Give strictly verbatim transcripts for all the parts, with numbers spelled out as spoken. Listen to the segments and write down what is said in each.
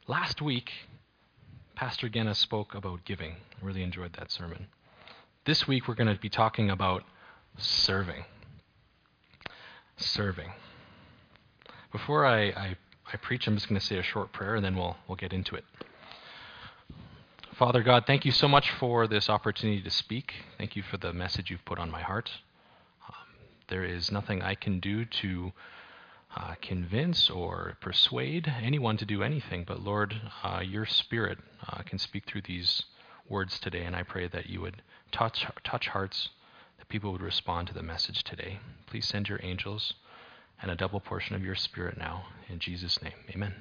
Last week, Pastor Genna spoke about giving. I really enjoyed that sermon. This week, we're going to be talking about serving. Serving. Before I, I, I preach, I'm just going to say a short prayer, and then we'll, we'll get into it. Father God, thank you so much for this opportunity to speak. Thank you for the message you've put on my heart. Um, there is nothing I can do to uh, convince or persuade anyone to do anything, but Lord, uh, your Spirit uh, can speak through these words today, and I pray that you would touch touch hearts, that people would respond to the message today. Please send your angels and a double portion of your Spirit now. In Jesus' name, amen.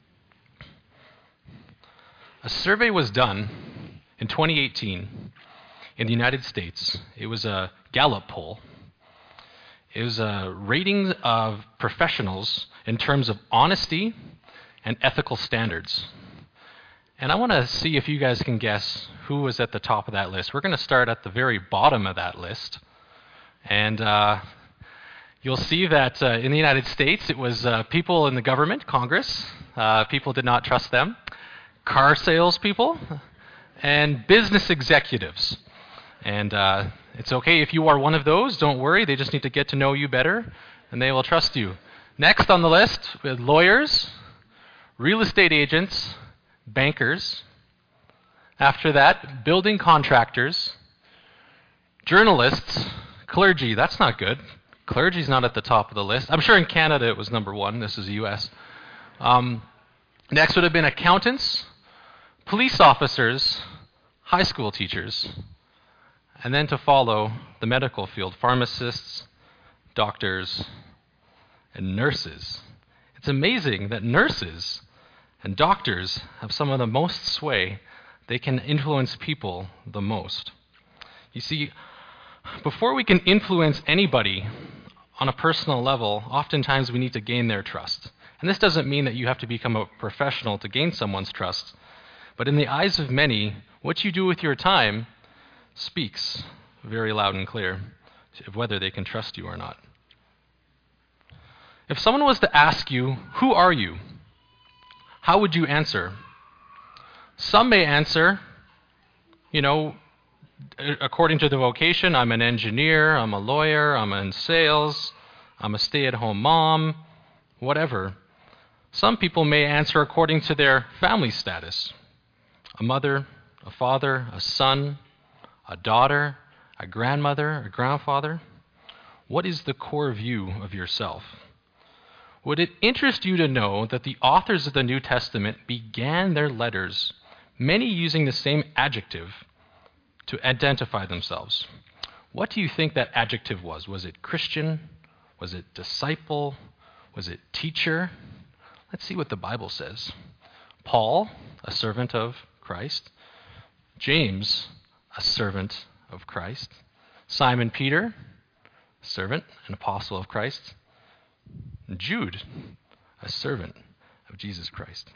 A survey was done in twenty eighteen in the United States. It was a Gallup poll. It was a rating of professionals in terms of honesty and ethical standards. And I want to see if you guys can guess who was at the top of that list. We're going to start at the very bottom of that list. And uh, you'll see that uh, in the United States, it was uh, people in the government, Congress. Uh, people did not trust them. Car salespeople, and business executives. And uh, it's okay if you are one of those. Don't worry. They just need to get to know you better, and they will trust you. Next on the list, we have lawyers, real estate agents, bankers. After that, building contractors, journalists, clergy. That's not good. Clergy's not at the top of the list. I'm sure in Canada it was number one. This is the U S. Um, next would have been accountants, police officers, high school teachers, and then to follow the medical field, pharmacists, doctors, and nurses. It's amazing that nurses and doctors have some of the most sway. They can influence people the most. You see, before we can influence anybody on a personal level, oftentimes we need to gain their trust. And this doesn't mean that you have to become a professional to gain someone's trust. But in the eyes of many, what you do with your time speaks very loud and clear of whether they can trust you or not. If someone was to ask you, who are you? How would you answer? Some may answer, you know, according to the vocation, I'm an engineer, I'm a lawyer, I'm in sales, I'm a stay-at-home mom, whatever. Some people may answer according to their family status. A mother, a father, a son, a daughter, a grandmother, a grandfather. What is the core view of yourself? Would it interest you to know that the authors of the New Testament began their letters, many using the same adjective, to identify themselves? What do you think that adjective was? Was it Christian? Was it disciple? Was it teacher? Let's see what the Bible says. Paul, a servant of Christ. James, a servant of Christ. Simon Peter, servant and apostle of Christ. Jude, a servant of Jesus Christ.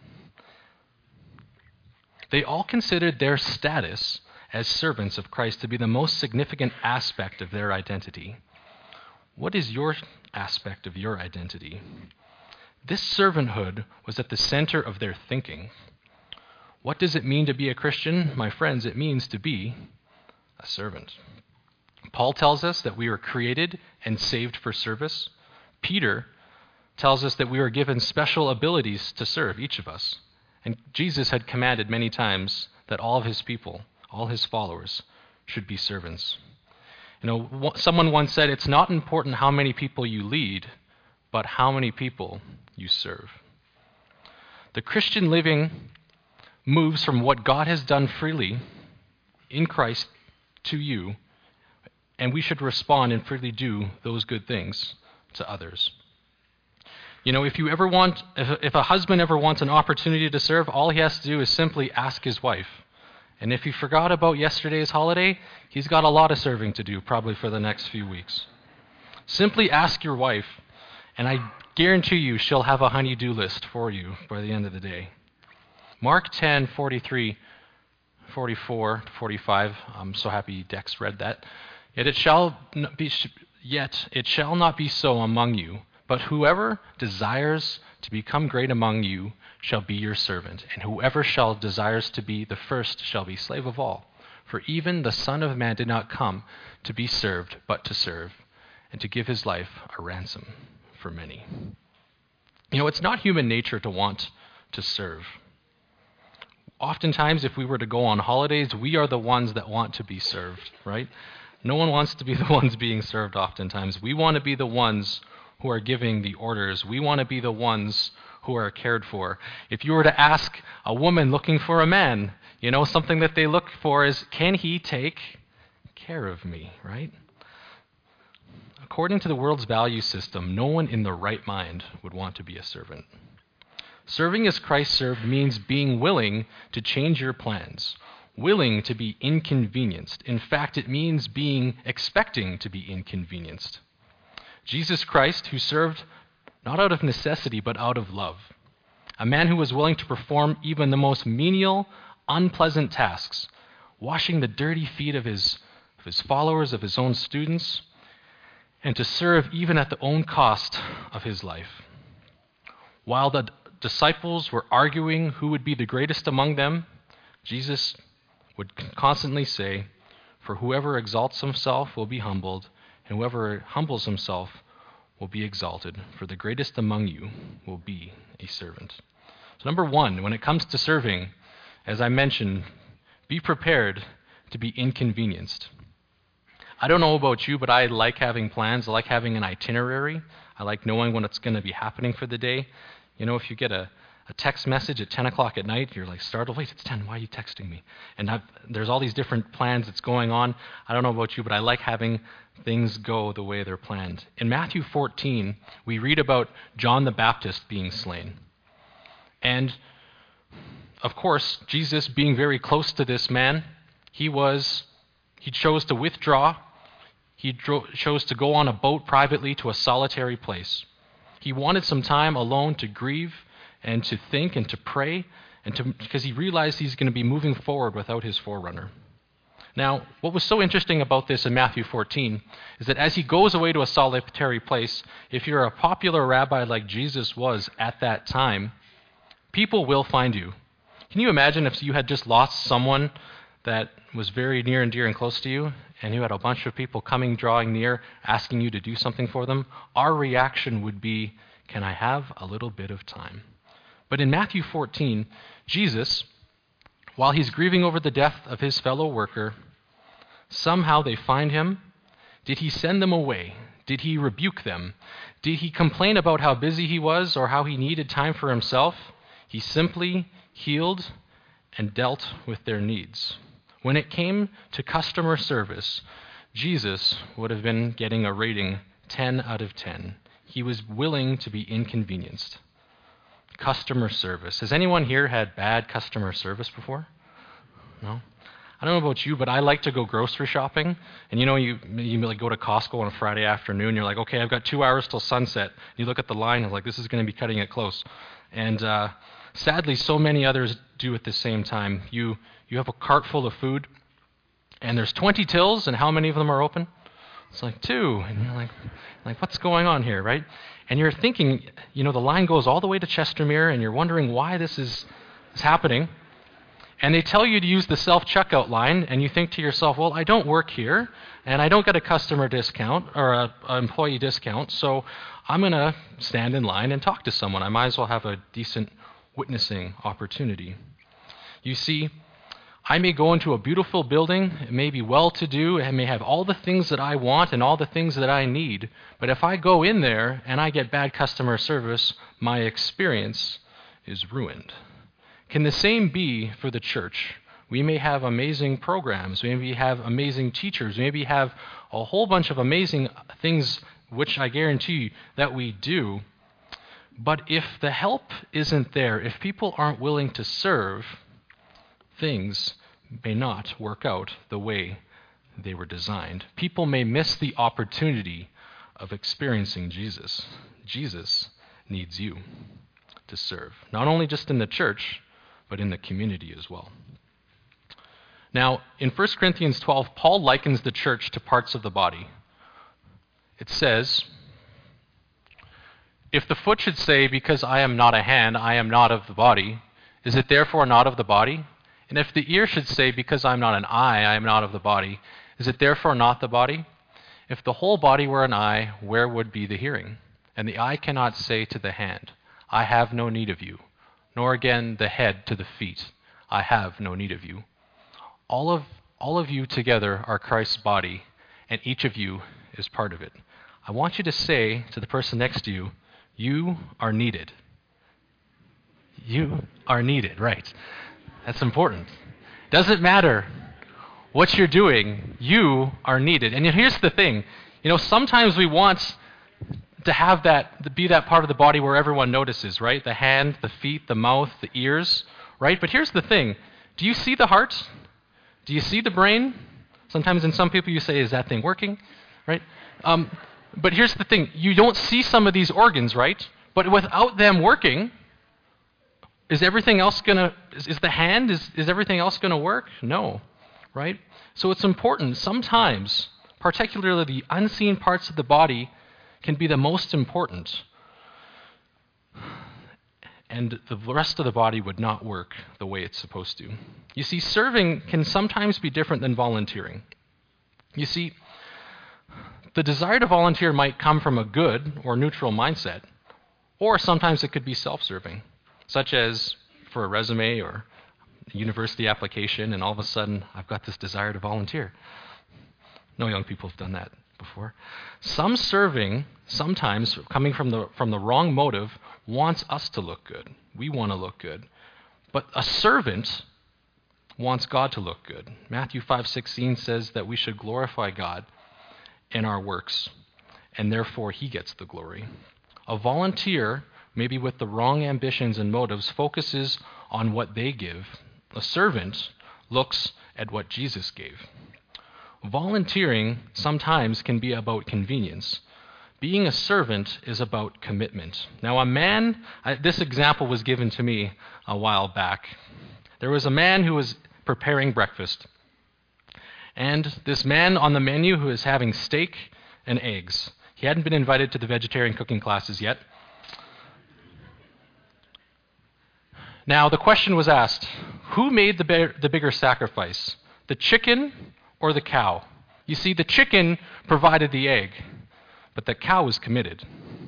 They all considered their status as servants of Christ to be the most significant aspect of their identity. What is your aspect of your identity? This servanthood was at the center of their thinking. What does it mean to be a Christian? My friends, it means to be a servant. Paul tells us that we were created and saved for service. Peter tells us that we were given special abilities to serve, each of us. And Jesus had commanded many times that all of his people, all his followers, should be servants. You know, someone once said, it's not important how many people you lead, but how many people you serve. The Christian living moves from what God has done freely in Christ to you, and we should respond and freely do those good things to others. You know, if you ever want, if, if a husband ever wants an opportunity to serve, all he has to do is simply ask his wife. And if he forgot about yesterday's holiday, he's got a lot of serving to do, probably for the next few weeks. Simply ask your wife, and I guarantee you she'll have a honey-do list for you by the end of the day. Mark ten, forty-three, forty-four, forty-five. I'm so happy Dex read that. Yet it shall not be, yet it shall not be so among you, But whoever desires to become great among you shall be your servant, and whoever shall desires to be the first shall be slave of all. For even the Son of Man did not come to be served, but to serve, and to give his life a ransom for many. You know, it's not human nature to want to serve. Oftentimes, if we were to go on holidays, we are the ones that want to be served, right? No one wants to be the ones being served oftentimes. We want to be the ones who are giving the orders. We want to be the ones who are cared for. If you were to ask a woman looking for a man, you know, something that they look for is, can he take care of me, right? According to the world's value system, no one in the right mind would want to be a servant. Serving as Christ served means being willing to change your plans, willing to be inconvenienced. In fact, it means being expecting to be inconvenienced. Jesus Christ, who served not out of necessity, but out of love. A man who was willing to perform even the most menial, unpleasant tasks, washing the dirty feet of his, of his followers, of his own students, and to serve even at the own cost of his life. While the disciples were arguing who would be the greatest among them, Jesus would constantly say, "For whoever exalts himself will be humbled, and whoever humbles himself will be exalted. For the greatest among you will be a servant." So number one, when it comes to serving, as I mentioned, be prepared to be inconvenienced. I don't know about you, but I like having plans. I like having an itinerary. I like knowing when it's going to be happening for the day. You know, if you get a, a text message at ten o'clock at night, you're like startled. Wait, it's ten. Why are you texting me? And I've, there's all these different plans that's going on. I don't know about you, but I like having things go the way they're planned. In Matthew fourteen, we read about John the Baptist being slain. And, of course, Jesus being very close to this man, he was, he chose to withdraw. He dro- chose to go on a boat privately to a solitary place. He wanted some time alone to grieve and to think and to pray, and to, because he realized he's going to be moving forward without his forerunner. Now, what was so interesting about this in Matthew fourteen is that as he goes away to a solitary place, if you're a popular rabbi like Jesus was at that time, people will find you. Can you imagine if you had just lost someone that was very near and dear and close to you, and you had a bunch of people coming, drawing near, asking you to do something for them? Our reaction would be, can I have a little bit of time? But in Matthew fourteen, Jesus, while he's grieving over the death of his fellow worker, somehow they find him. Did he send them away? Did he rebuke them? Did he complain about how busy he was or how he needed time for himself? He simply healed and dealt with their needs. When it came to customer service, Jesus would have been getting a rating ten out of ten. He was willing to be inconvenienced. Customer service. Has anyone here had bad customer service before? No? I don't know about you, but I like to go grocery shopping. And you know, you you like go to Costco on a Friday afternoon. You're like, okay, I've got two hours till sunset. You look at the line, and like, this is going to be cutting it close. And uh, sadly, so many others do at the same time. You you have a cart full of food, and there's twenty tills, and how many of them are open? It's like two, and you're like, like what's going on here, right? And you're thinking, you know, the line goes all the way to Chestermere, and you're wondering why this is, is happening. And they tell you to use the self-checkout line, and you think to yourself, well, I don't work here, and I don't get a customer discount or an employee discount, so I'm going to stand in line and talk to someone. I might as well have a decent witnessing opportunity. You see, I may go into a beautiful building, it may be well-to-do, it may have all the things that I want and all the things that I need, but if I go in there and I get bad customer service, my experience is ruined. Can the same be for the church? We may have amazing programs, we maybe have amazing teachers, we maybe have a whole bunch of amazing things, which I guarantee you that we do, but if the help isn't there, if people aren't willing to serve, things may not work out the way they were designed. People may miss the opportunity of experiencing Jesus. Jesus needs you to serve, not only just in the church, but in the community as well. Now, in First Corinthians twelve, Paul likens the church to parts of the body. It says, If the foot should say, because I am not a hand, I am not of the body, is it therefore not of the body? And if the ear should say, because I am not an eye, I am not of the body, is it therefore not the body? If the whole body were an eye, where would be the hearing? And the eye cannot say to the hand, I have no need of you, nor again the head to the feet, I have no need of you. All of, all of you together are Christ's body, and each of you is part of it. I want you to say to the person next to you, you are needed. You are needed, right. That's important. Doesn't matter what you're doing, you are needed. And here's the thing, you know, sometimes we want to have that, to be that part of the body where everyone notices, right? The hand, the feet, the mouth, the ears, right? But here's the thing, do you see the heart? Do you see the brain? Sometimes in some people you say, is that thing working, right? Um, but here's the thing, you don't see some of these organs, right? But without them working, is everything else going to, is, is the hand, is, is everything else going to work? No, right? So it's important. Sometimes, particularly the unseen parts of the body can be the most important. And the rest of the body would not work the way it's supposed to. You see, serving can sometimes be different than volunteering. You see, the desire to volunteer might come from a good or neutral mindset, or sometimes it could be self-serving, such as for a resume or a university application, and all of a sudden, I've got this desire to volunteer. No young people have done that before. Some serving, sometimes coming from the from the wrong motive, wants us to look good. We want to look good. But a servant wants God to look good. Matthew five sixteen says that we should glorify God in our works, and therefore he gets the glory. A volunteer, maybe with the wrong ambitions and motives, focuses on what they give. A servant looks at what Jesus gave. Volunteering sometimes can be about convenience. Being a servant is about commitment. Now, a man, I, this example was given to me a while back. There was a man who was preparing breakfast. And this man on the menu who is having steak and eggs. He hadn't been invited to the vegetarian cooking classes yet. Now, the question was asked, who made the, be- the bigger sacrifice, the chicken or the cow? You see, the chicken provided the egg, but the cow was committed.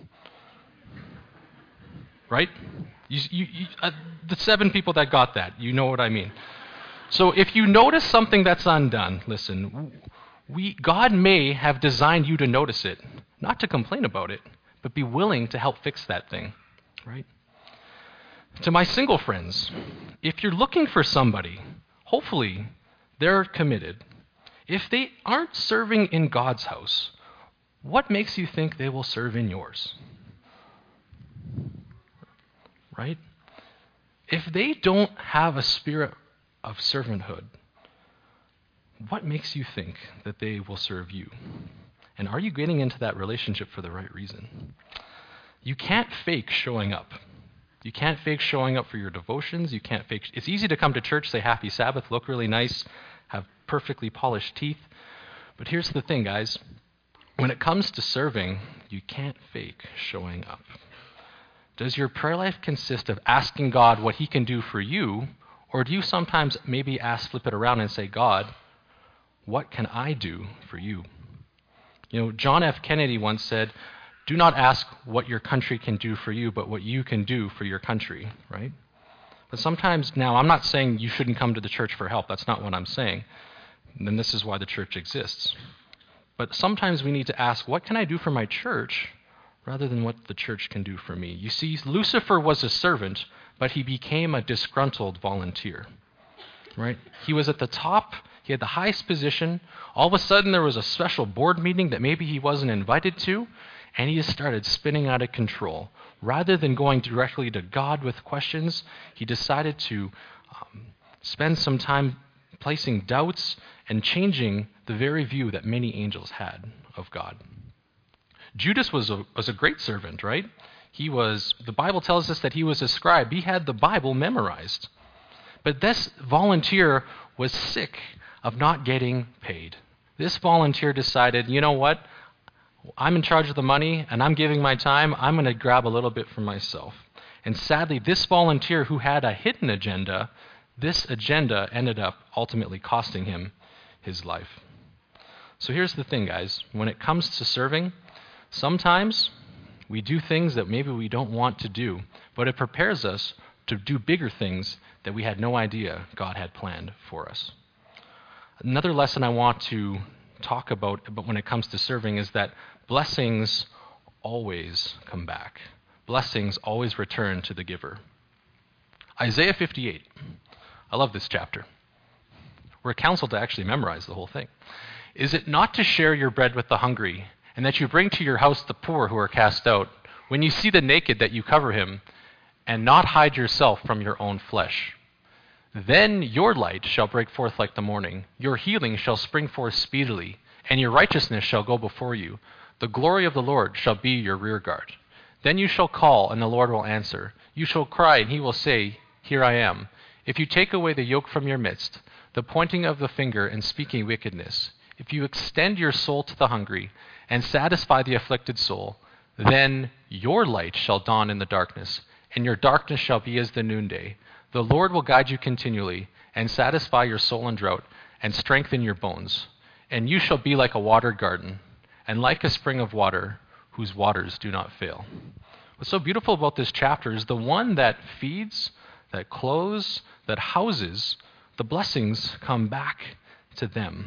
Right? You, you, you, uh, the seven people that got that, you know what I mean. So if you notice something that's undone, listen, we, God may have designed you to notice it, not to complain about it, but be willing to help fix that thing, right? To my single friends, if you're looking for somebody, hopefully they're committed. If they aren't serving in God's house, what makes you think they will serve in yours? Right? If they don't have a spirit of servanthood, what makes you think that they will serve you? And are you getting into that relationship for the right reason? You can't fake showing up. You can't fake showing up for your devotions. You can't fake. It's easy to come to church, say happy Sabbath, look really nice, have perfectly polished teeth. But here's the thing, guys. When it comes to serving, you can't fake showing up. Does your prayer life consist of asking God what he can do for you, or do you sometimes maybe ask, flip it around and say, God, what can I do for you? You know, John F. Kennedy once said, do not ask what your country can do for you, but what you can do for your country, right? But sometimes, now, I'm not saying you shouldn't come to the church for help. That's not what I'm saying. And this is why the church exists. But sometimes we need to ask, what can I do for my church, rather than what the church can do for me? You see, Lucifer was a servant, but he became a disgruntled volunteer, right? He was at the top. He had the highest position. All of a sudden, there was a special board meeting that maybe he wasn't invited to, and he just started spinning out of control. Rather than going directly to God with questions, he decided to um, spend some time placing doubts and changing the very view that many angels had of God. Judas was a, was a great servant, right? He was, the Bible tells us that he was a scribe. He had the Bible memorized. But this volunteer was sick of not getting paid. This volunteer decided, you know what? I'm in charge of the money and I'm giving my time, I'm going to grab a little bit for myself. And sadly, this volunteer who had a hidden agenda, this agenda ended up ultimately costing him his life. So here's the thing, guys. When it comes to serving, sometimes we do things that maybe we don't want to do, but it prepares us to do bigger things that we had no idea God had planned for us. Another lesson I want to talk about, about when it comes to serving is that blessings always come back. Blessings always return to the giver. Isaiah fifty-eight. I love this chapter. We're counseled to actually memorize the whole thing. Is it not to share your bread with the hungry, and that you bring to your house the poor who are cast out, when you see the naked that you cover him, and not hide yourself from your own flesh? Then your light shall break forth like the morning, your healing shall spring forth speedily, and your righteousness shall go before you. The glory of the Lord shall be your rear guard. Then you shall call, and the Lord will answer. You shall cry, and he will say, Here I am. If you take away the yoke from your midst, the pointing of the finger and speaking wickedness, if you extend your soul to the hungry and satisfy the afflicted soul, then your light shall dawn in the darkness, and your darkness shall be as the noonday. The Lord will guide you continually and satisfy your soul in drought and strengthen your bones. And you shall be like a watered garden and like a spring of water whose waters do not fail. What's so beautiful about this chapter is the one that feeds, that clothes, that houses, the blessings come back to them.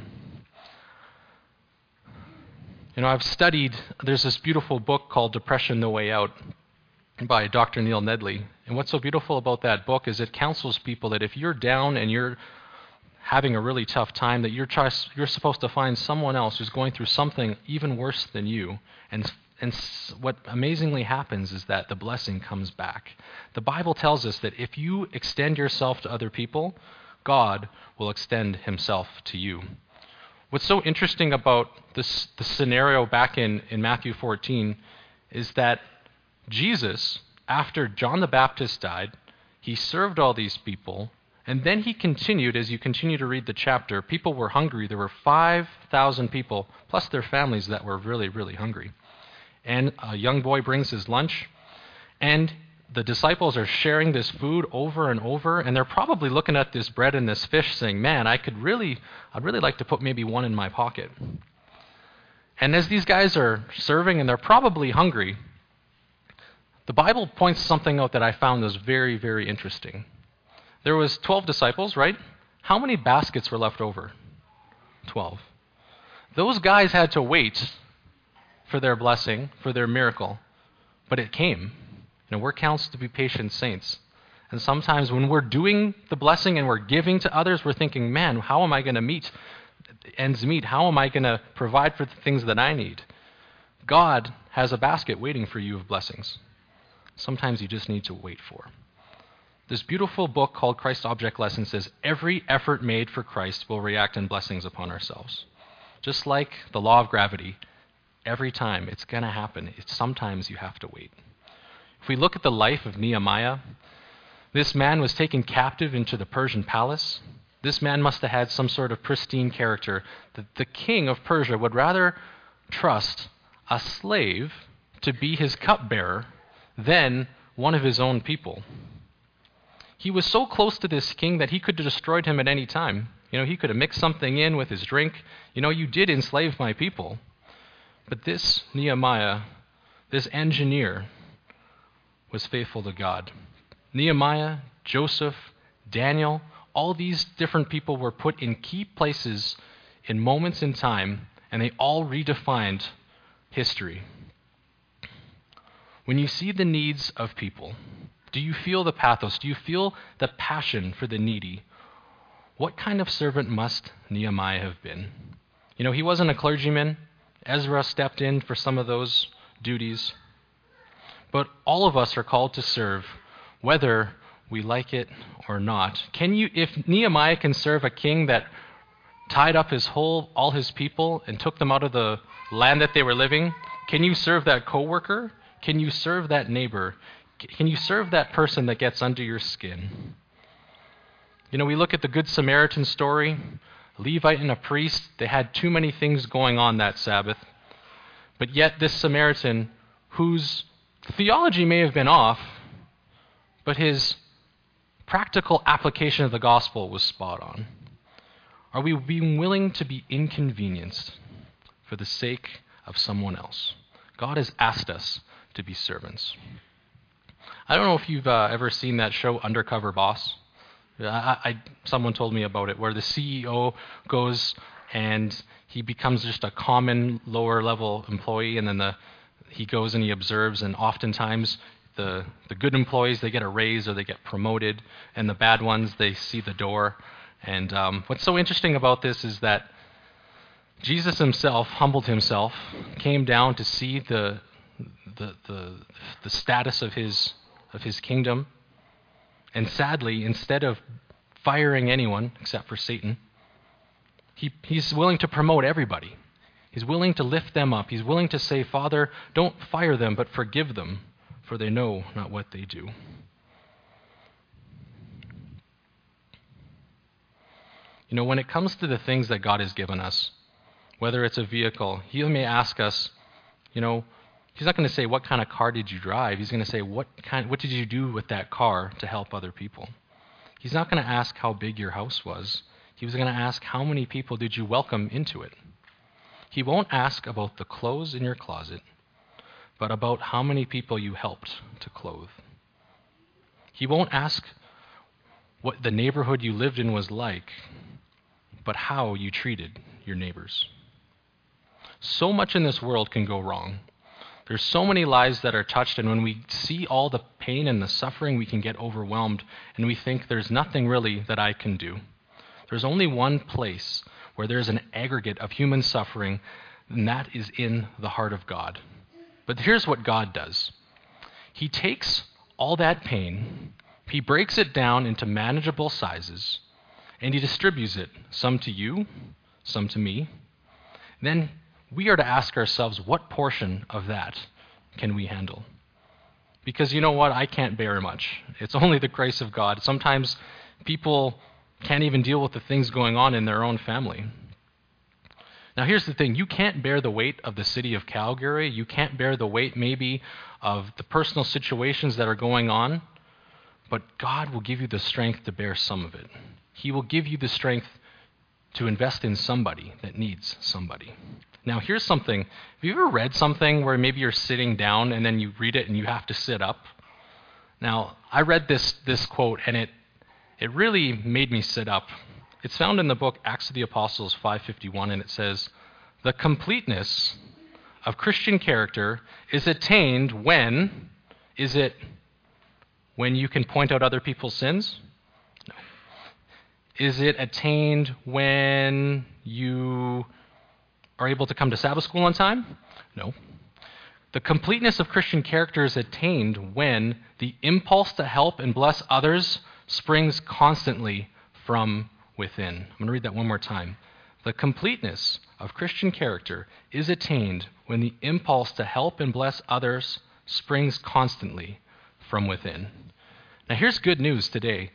You know, I've studied, there's this beautiful book called Depression, No Way Out by Doctor Neil Nedley. And what's so beautiful about that book is it counsels people that if you're down and you're having a really tough time, that you're, try, you're supposed to find someone else who's going through something even worse than you. And, and what amazingly happens is that the blessing comes back. The Bible tells us that if you extend yourself to other people, God will extend himself to you. What's so interesting about this the scenario back in, in Matthew fourteen is that Jesus, after John the Baptist died, he served all these people, and then he continued, as you continue to read the chapter, people were hungry. There were five thousand people, plus their families, that were really, really hungry. And a young boy brings his lunch, and the disciples are sharing this food over and over, and they're probably looking at this bread and this fish saying, man, I could really, I'd really like to put maybe one in my pocket. And as these guys are serving, and they're probably hungry, the Bible points something out that I found was very, very interesting. There was twelve disciples, right? How many baskets were left over? twelve. Those guys had to wait for their blessing, for their miracle, but it came. You know, we're counseled to be patient saints. And sometimes when we're doing the blessing and we're giving to others, we're thinking, man, how am I going to meet ends meet? How am I going to provide for the things that I need? God has a basket waiting for you of blessings. Sometimes you just need to wait for. This beautiful book called Christ Object Lesson says every effort made for Christ will react in blessings upon ourselves. Just like the law of gravity, every time it's going to happen. It's sometimes you have to wait. If we look at the life of Nehemiah, this man was taken captive into the Persian palace. This man must have had some sort of pristine character that the king of Persia would rather trust a slave to be his cupbearer than one of his own people. He was so close to this king that he could have destroyed him at any time. You know, he could have mixed something in with his drink. You know, you did enslave my people. But this Nehemiah, this engineer, was faithful to God. Nehemiah, Joseph, Daniel, all these different people were put in key places in moments in time, and they all redefined history. When you see the needs of people, do you feel the pathos? Do you feel the passion for the needy? What kind of servant must Nehemiah have been? You know, he wasn't a clergyman. Ezra stepped in for some of those duties. But all of us are called to serve, whether we like it or not. Can you, if Nehemiah can serve a king that tied up his whole, all his people and took them out of the land that they were living, can you serve that coworker? Can you serve that neighbor? Can you serve that person that gets under your skin? You know, we look at the Good Samaritan story. A Levite and a priest, they had too many things going on that Sabbath. But yet this Samaritan, whose theology may have been off, but his practical application of the gospel was spot on. Are we being willing to be inconvenienced for the sake of someone else? God has asked us to be servants. I don't know if you've uh, ever seen that show, Undercover Boss. I, I, someone told me about it, where the C E O goes and he becomes just a common lower-level employee, and then the he goes and he observes, and oftentimes the the good employees, they get a raise or they get promoted, and the bad ones, they see the door. And um, what's so interesting about this is that Jesus himself humbled himself, came down to see the the the, the status of his of his kingdom. And sadly, instead of firing anyone except for Satan, he, he's willing to promote everybody. He's willing to lift them up. He's willing to say, Father, don't fire them, but forgive them, for they know not what they do. You know, when it comes to the things that God has given us, whether it's a vehicle, he may ask us, you know, he's not going to say, what kind of car did you drive? He's going to say, what kind, what did you do with that car to help other people? He's not going to ask how big your house was. He was going to ask, how many people did you welcome into it? He won't ask about the clothes in your closet, but about how many people you helped to clothe. He won't ask what the neighborhood you lived in was like, but how you treated your neighbors. So much in this world can go wrong. There's so many lives that are touched, and when we see all the pain and the suffering, we can get overwhelmed, and we think there's nothing really that I can do. There's only one place where there's an aggregate of human suffering, and that is in the heart of God. But here's what God does. He takes all that pain, he breaks it down into manageable sizes, and he distributes it, some to you, some to me. Then we are to ask ourselves, what portion of that can we handle? Because you know what? I can't bear much. It's only the grace of God. Sometimes people can't even deal with the things going on in their own family. Now here's the thing. You can't bear the weight of the city of Calgary. You can't bear the weight maybe of the personal situations that are going on. But God will give you the strength to bear some of it. He will give you the strength to invest in somebody that needs somebody. Now, here's something. Have you ever read something where maybe you're sitting down and then you read it and you have to sit up? Now, I read this this quote and it it really made me sit up. It's found in the book Acts of the Apostles five fifty-one, and it says, "The completeness of Christian character is attained when, is it when you can point out other people's sins? No. Is it attained when you are able to come to Sabbath school on time? No. The completeness of Christian character is attained when the impulse to help and bless others springs constantly from within." I'm going to read that one more time. The completeness of Christian character is attained when the impulse to help and bless others springs constantly from within. Now here's good news today.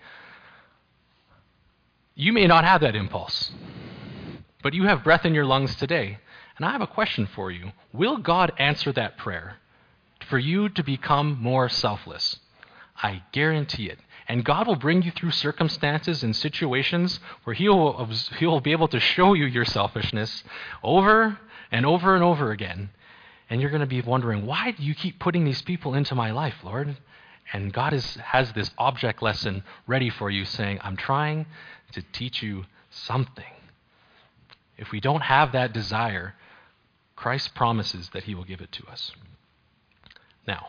You may not have that impulse, but you have breath in your lungs today. And I have a question for you. Will God answer that prayer for you to become more selfless? I guarantee it. And God will bring you through circumstances and situations where he will, he will be able to show you your selfishness over and over and over again. And you're going to be wondering, why do you keep putting these people into my life, Lord? And God is, has this object lesson ready for you, saying, I'm trying to teach you something. If we don't have that desire, Christ promises that he will give it to us. Now,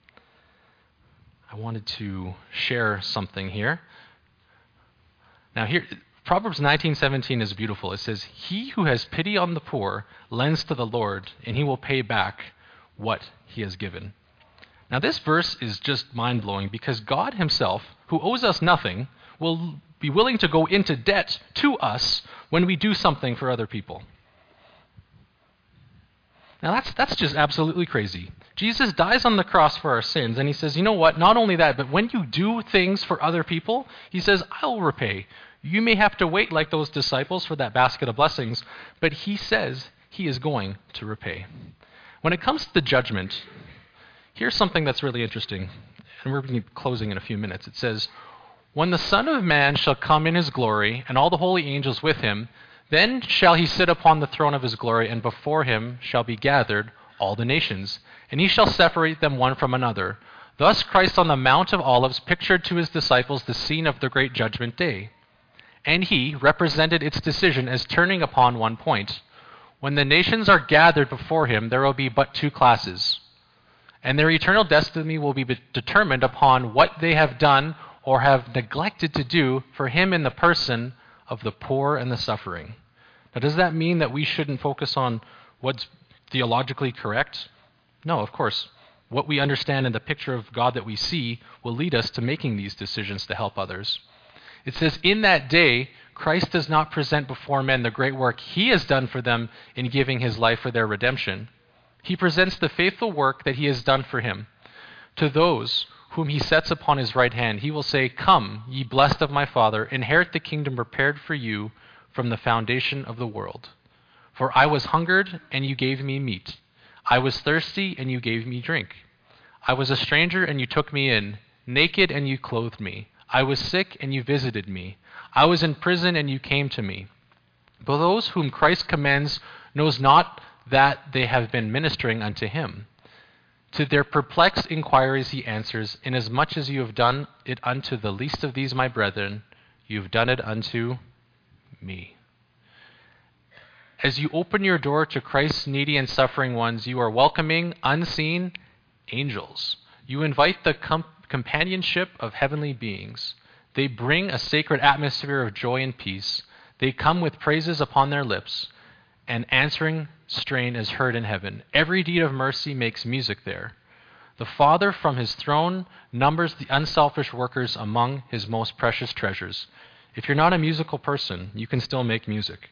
I wanted to share something here. Now, here, Proverbs nineteen seventeen is beautiful. It says, "He who has pity on the poor lends to the Lord, and he will pay back what he has given." Now, this verse is just mind-blowing because God himself, who owes us nothing, will be willing to go into debt to us when we do something for other people. Now, that's that's just absolutely crazy. Jesus dies on the cross for our sins, and he says, you know what? Not only that, but when you do things for other people, he says, I'll repay. You may have to wait like those disciples for that basket of blessings, but he says he is going to repay. When it comes to the judgment, here's something that's really interesting, and we're going to be closing in a few minutes. It says, "When the Son of Man shall come in his glory, and all the holy angels with him, then shall he sit upon the throne of his glory, and before him shall be gathered all the nations, and he shall separate them one from another. Thus Christ on the Mount of Olives pictured to his disciples the scene of the great judgment day. And he represented its decision as turning upon one point. When the nations are gathered before him, there will be but two classes, and their eternal destiny will be determined upon what they have done or have neglected to do for him in the person of the poor and the suffering." Now, does that mean that we shouldn't focus on what's theologically correct? No, of course. What we understand in the picture of God that we see will lead us to making these decisions to help others. It says, "In that day, Christ does not present before men the great work he has done for them in giving his life for their redemption. He presents the faithful work that he has done for him. To those whom he sets upon his right hand, he will say, 'Come, ye blessed of my Father, inherit the kingdom prepared for you from the foundation of the world. For I was hungered, and you gave me meat. I was thirsty, and you gave me drink. I was a stranger, and you took me in, naked, and you clothed me. I was sick, and you visited me. I was in prison, and you came to me.' But those whom Christ commends knows not that they have been ministering unto him. To their perplexed inquiries he answers, 'Inasmuch as you have done it unto the least of these my brethren, you have done it unto me.'" As you open your door to Christ's needy and suffering ones, you are welcoming unseen angels. You invite the com- companionship of heavenly beings. They bring a sacred atmosphere of joy and peace. They come with praises upon their lips. An answering strain is heard in heaven. Every deed of mercy makes music there. The Father from his throne numbers the unselfish workers among his most precious treasures. If you're not a musical person, you can still make music.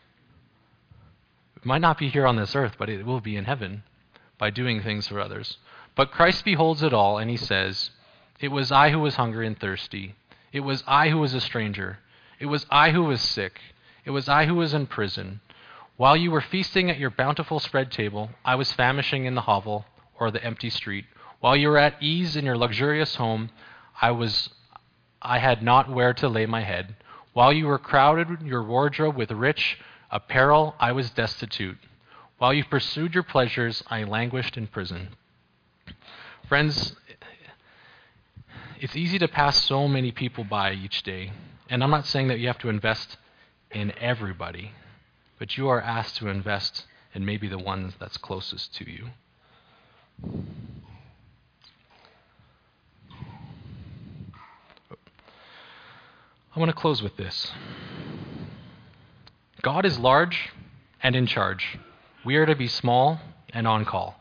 It might not be here on this earth, but it will be in heaven by doing things for others. But Christ beholds it all, and he says, "It was I who was hungry and thirsty. It was I who was a stranger. It was I who was sick. It was I who was in prison. While you were feasting at your bountiful spread table, I was famishing in the hovel or the empty street. While you were at ease in your luxurious home, I was I had not where to lay my head. While you were crowded your wardrobe with rich apparel, I was destitute. While you pursued your pleasures, I languished in prison." Friends, it's easy to pass so many people by each day. And I'm not saying that you have to invest in everybody, but you are asked to invest in maybe the ones that's closest to you. I want to close with this. God is large and in charge. We are to be small and on call.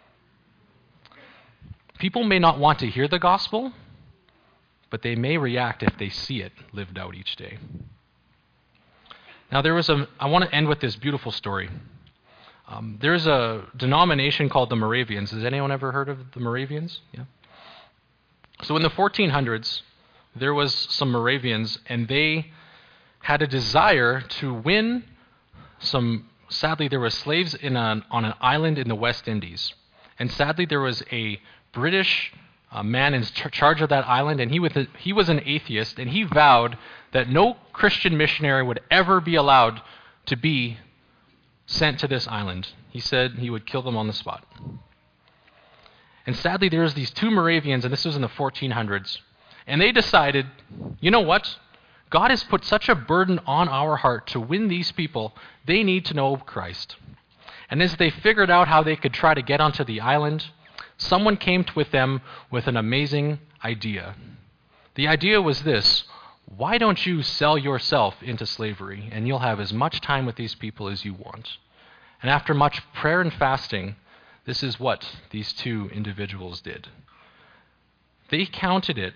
People may not want to hear the gospel, but they may react if they see it lived out each day. Now, there was a. I want to end with this beautiful story. Um, there's a denomination called the Moravians. Has anyone ever heard of the Moravians? Yeah. So in the fourteen hundreds, there was some Moravians, and they had a desire to win some. Sadly, there were slaves in an, on an island in the West Indies, and sadly, there was a British uh, man in ch- charge of that island, and he was a, he was an atheist, and he vowed that no Christian missionary would ever be allowed to be sent to this island. He said he would kill them on the spot. And sadly, there was these two Moravians, and this was in the fourteen hundreds, and they decided, you know what? God has put such a burden on our heart to win these people. They need to know Christ. And as they figured out how they could try to get onto the island, someone came with them with an amazing idea. The idea was this: why don't you sell yourself into slavery, and you'll have as much time with these people as you want? And after much prayer and fasting, this is what these two individuals did. They counted it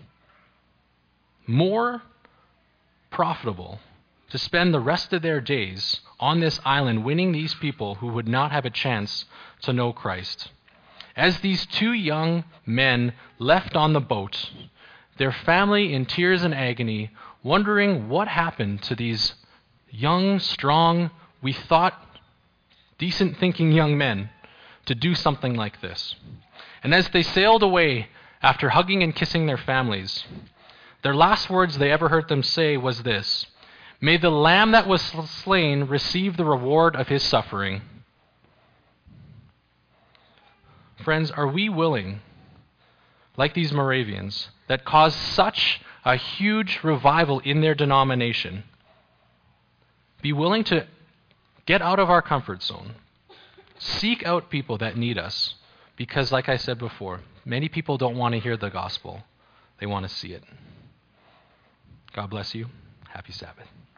more profitable to spend the rest of their days on this island winning these people who would not have a chance to know Christ. As these two young men left on the boat, their family in tears and agony, wondering what happened to these young, strong, we thought, decent-thinking young men, to do something like this. And as they sailed away after hugging and kissing their families, their last words they ever heard them say was this: "May the lamb that was slain receive the reward of his suffering." Friends, are we willing, like these Moravians, that caused such a huge revival in their denomination, be willing to get out of our comfort zone, seek out people that need us? Because, like I said before, many people don't want to hear the gospel. They want to see it. God bless you. Happy Sabbath.